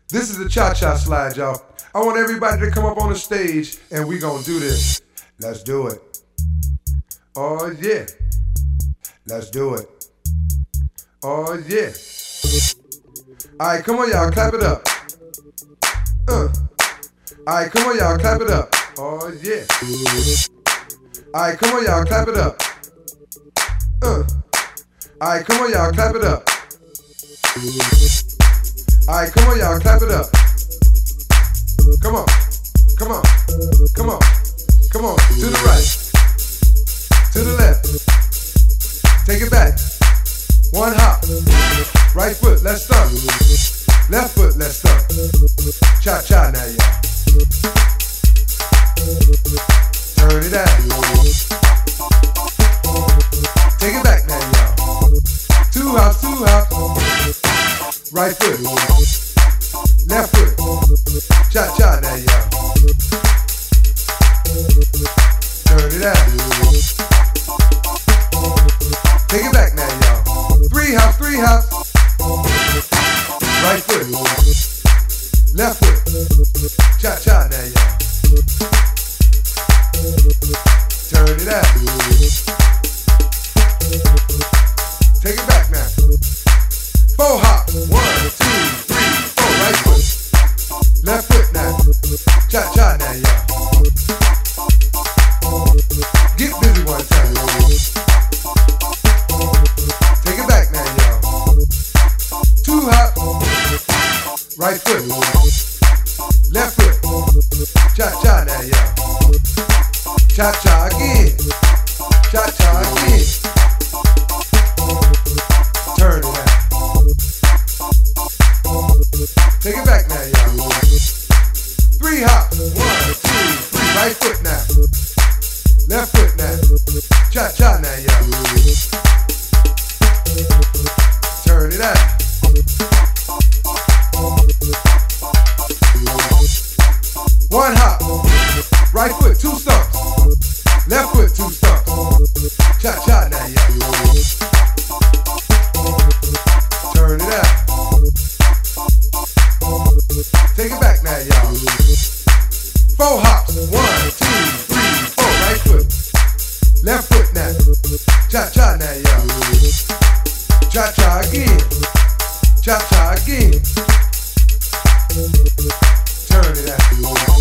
This is the cha-cha slide, y'all. I want everybody to come up on the stage and we gonna do this. Let's do it. Oh yeah. Let's do it. Oh yeah. Alright, come on y'all, clap it up. Alright, come on y'all, clap it up. Oh yeah. Alright, come on y'all, clap it up. Alright, come on y'all, clap it up. Alright, come on y'all, clap it up. Come on, come on, come on, come on. To the right, to the left. Take it back. One hop. Right foot, let's stomp. Left foot, let's stomp. Cha-cha now, y'all. Turn it out. Take it back now, y'all. Two hops, two hops. Right foot, left foot. Cha-cha now, y'all. Turn it out. Take it back now, y'all. Three hops, three hops. Right foot, left foot. Cha-cha now, y'all. Turn it out. Take it back now. Four hops. 1, 2, 3, 4. Right foot, left foot now. Cha-cha now, y'all. Get busy one time. Take it back now, y'all. Two hops. Right foot, left foot. Cha-cha now, y'all. Cha-cha again. Cha-cha again. Turn it out. Take it back now, y'all. Three hops. 1, 2, 3. Right foot now. Left foot now. Cha-cha now, y'all. Turn it out. One hop. Right foot, 2 stumps. Left foot, 2 stumps. Cha-cha now, y'all. Turn it out. Take it back now, y'all. 4 hops. 1, 2, 3, 4. Right foot. Left foot now. Cha-cha now, y'all. Cha-cha again. Cha-cha again. Turn it out.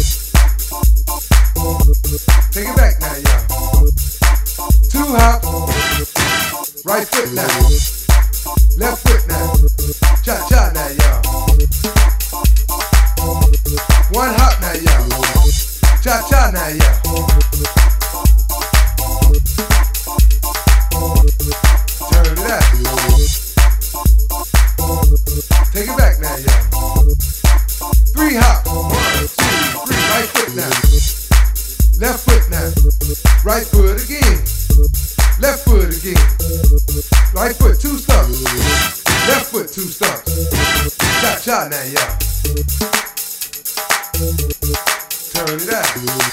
Take it back now, y'all. 2 hops. Right foot now. Left foot now. Cha-cha now, y'all. 1 hop now, y'all. Cha-cha now, y'all. Turn it out. Take it back now, y'all. 3 hops. 1, 2, 3. Right foot now. Left foot now. Right foot again. Left foot again. Right foot, 2 stumps. Left foot, 2 stumps. Cha-cha now, y'all. Turn it out.